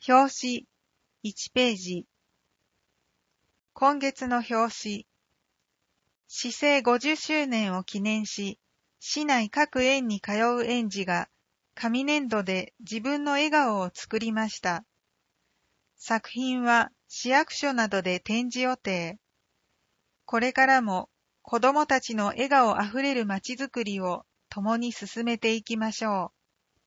表紙1ページ。今月の表紙。市制50周年を記念し、市内各園に通う園児が紙粘土で自分の笑顔を作りました。作品は市役所などで展示予定。これからも子どもたちの笑顔あふれるまちづくりを共に進めていきましょう。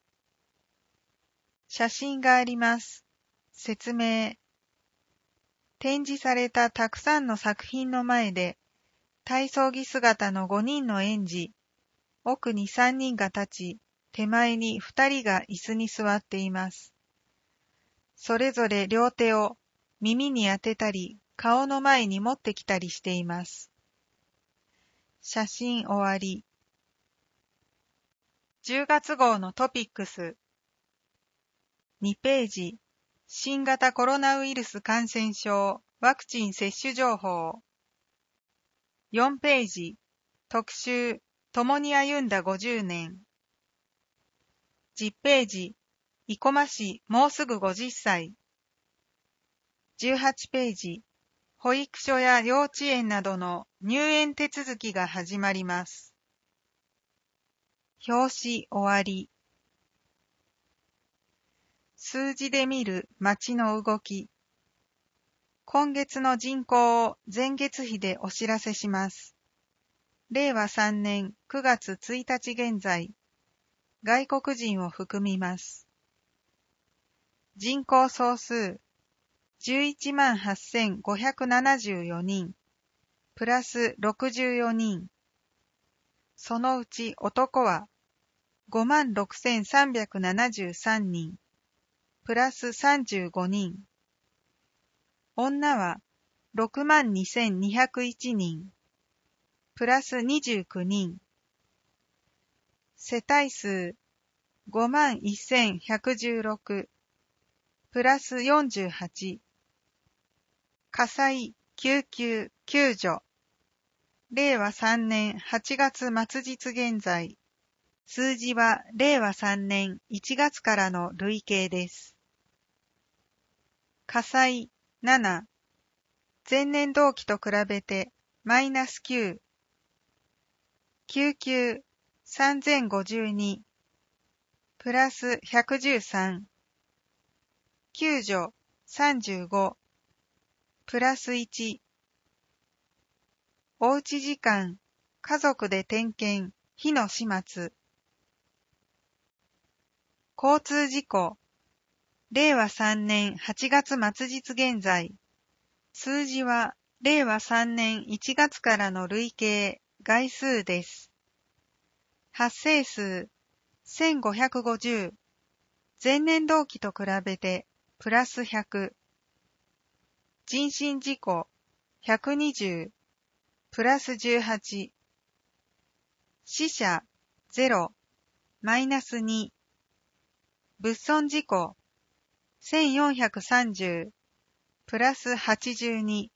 写真があります。説明。展示されたたくさんの作品の前で、体操着姿の5人の園児、奥に3人が立ち、手前に2人が椅子に座っています。それぞれ両手を耳に当てたり、顔の前に持ってきたりしています。写真終わり。10月号のトピックス。2ページ。新型コロナウイルス感染症ワクチン接種情報。4ページ。特集。共に歩んだ50年。10ページ。生駒市もうすぐ50歳。18ページ。保育所や幼稚園などの入園手続きが始まります。表紙終わり。数字で見る街の動き。今月の人口を前月比でお知らせします。令和3年9月1日現在、外国人を含みます。人口総数118,574人、プラス64人。そのうち男は56,373人、プラス35人。女は62,201人、プラス29人。世帯数51,116、プラス48。火災、救急、救助。令和3年8月末日現在。数字は令和3年1月からの累計です。火災7、前年同期と比べてマイナス9。救急3052、プラス113。救助35、プラス1。おうち時間、家族で点検、火の始末。交通事故、令和3年8月末日現在。数字は令和3年1月からの累計、概数です。発生数1550。前年同期と比べてプラス100。人身事故120。プラス18。死者0、マイナス2。物損事故1430、プラス82。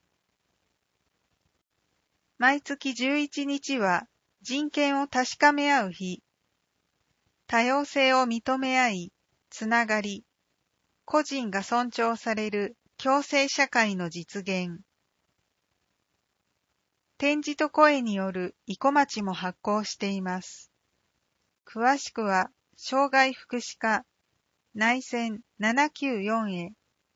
毎月11日は人権を確かめ合う日。多様性を認め合い、つながり、個人が尊重される共生社会の実現。点字と声による生駒町も発行しています。詳しくは、障害福祉課内線794へ。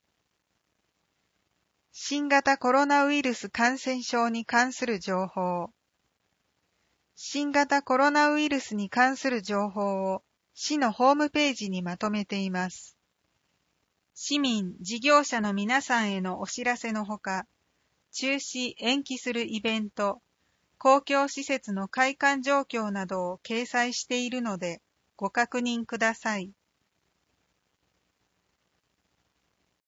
新型コロナウイルス感染症に関する情報。新型コロナウイルスに関する情報を市のホームページにまとめています。市民・事業者の皆さんへのお知らせのほか、中止・延期するイベント、公共施設の開館状況などを掲載しているのでご確認ください。